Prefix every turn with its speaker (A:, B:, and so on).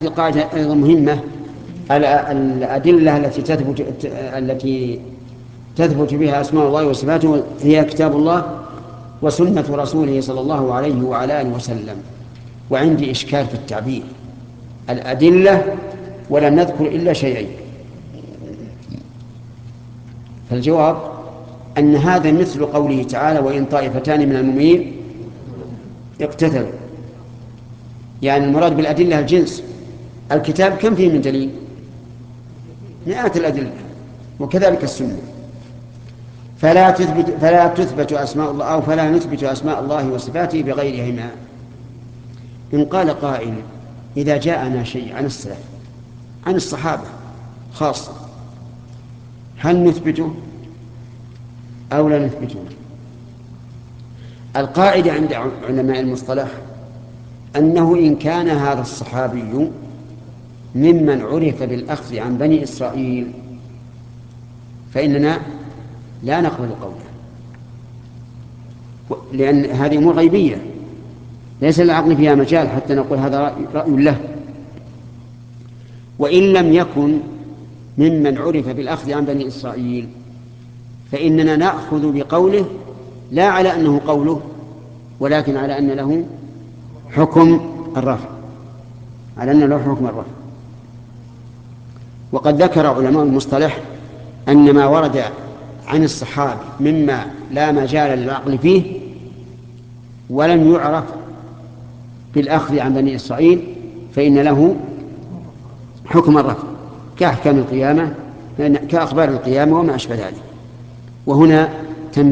A: قاعدة أيضا مهمة. الأدلة التي تثبت بها أسماء الله وصفاته هي كتاب الله وسنة رسوله صلى الله عليه وعلى آله وسلم. وعندي إشكال في التعبير الأدلة ولم نذكر إلا شيئين. فالجواب أن هذا مثل قوله تعالى: وإن طائفتان من المؤمنين اقتتلوا. يعني المراد بالأدلة الجنس. الكتاب كم فيه من دليل؟ مئات الأدلة، وكذلك السنة. فلا تثبت أسماء الله أو فلا نثبت أسماء الله وصفاته بغيرهما. إن قال قائل: إذا جاءنا شيء عن السلف عن الصحابة خاصة هل نثبته أو لا نثبته؟ القاعدة عند علماء المصطلح أنه إن كان هذا الصحابي ممن عرف بالأخذ عن بني إسرائيل فإننا لا نقبل قوله، لأن هذه أمور غيبية ليس للعقل فيها مجال حتى نقول هذا رأي له. وإن لم يكن ممن عرف بالأخذ عن بني إسرائيل فإننا نأخذ بقوله لا على أنه قوله، ولكن على أن له حكم الرفع، على أن له حكم الرفع. وقد ذكر علماء المصطلح أن ما ورد عن الصحابة مما لا مجال للعقل فيه ولم يعرف بالأخذ عن بني إسرائيل فإن له حكم الرفع، كأحكام القيامة، كأخبار القيامة وما أشبه ذلك. وهنا